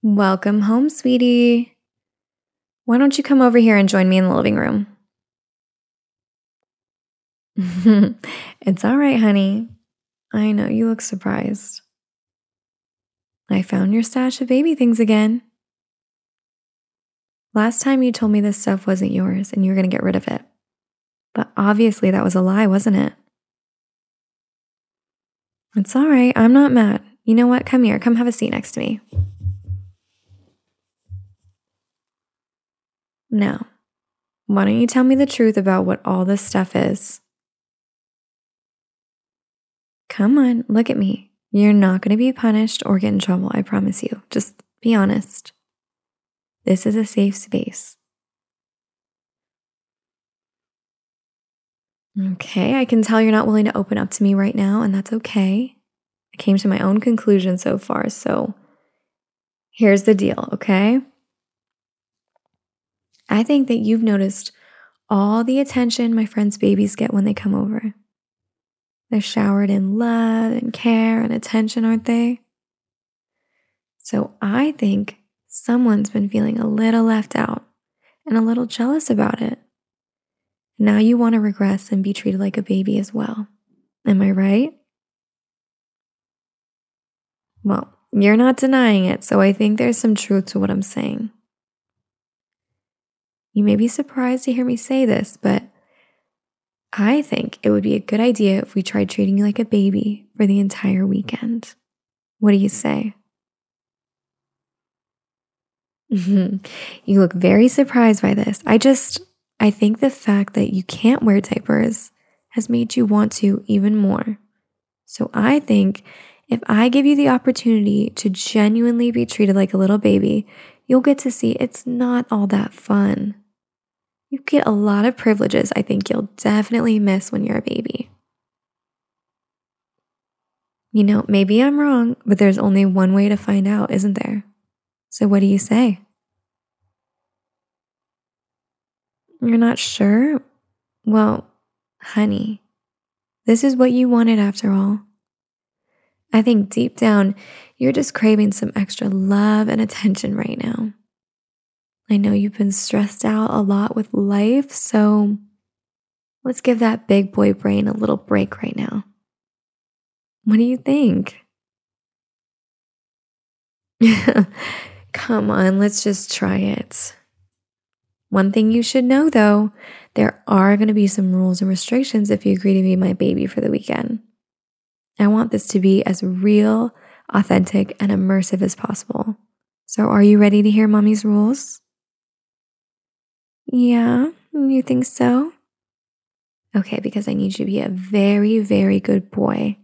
Welcome home, sweetie. Why don't you come over here and join me in the living room? It's all right, honey. I know you look surprised. I found your stash of baby things again. Last time you told me this stuff wasn't yours and you were going to get rid of it. But obviously that was a lie, wasn't it? It's all right. I'm not mad. You know what? Come here. Come have a seat next to me. Now, why don't you tell me the truth about what all this stuff is? Come on, look at me. You're not going to be punished or get in trouble, I promise you. Just be honest. This is a safe space. Okay, I can tell you're not willing to open up to me right now, and that's okay. I came to my own conclusion so far, so here's the deal, okay? I think that you've noticed all the attention my friends' babies get when they come over. They're showered in love and care and attention, aren't they? So I think someone's been feeling a little left out and a little jealous about it. Now you want to regress and be treated like a baby as well. Am I right? Well, you're not denying it, so I think there's some truth to what I'm saying. You may be surprised to hear me say this, but I think it would be a good idea if we tried treating you like a baby for the entire weekend. What do you say? You look very surprised by this. I think the fact that you can't wear diapers has made you want to even more. So I think if I give you the opportunity to genuinely be treated like a little baby, you'll get to see it's not all that fun. You get a lot of privileges I think you'll definitely miss when you're a baby. You know, maybe I'm wrong, but there's only one way to find out, isn't there? So what do you say? You're not sure? Well, honey, this is what you wanted after all. I think deep down, you're just craving some extra love and attention right now. I know you've been stressed out a lot with life, so let's give that big boy brain a little break right now. What do you think? Come on, let's just try it. One thing you should know though, there are going to be some rules and restrictions if you agree to be my baby for the weekend. I want this to be as real, authentic, and immersive as possible. So are you ready to hear mommy's rules? Yeah, you think so? Okay, because I need you to be a very, very good boy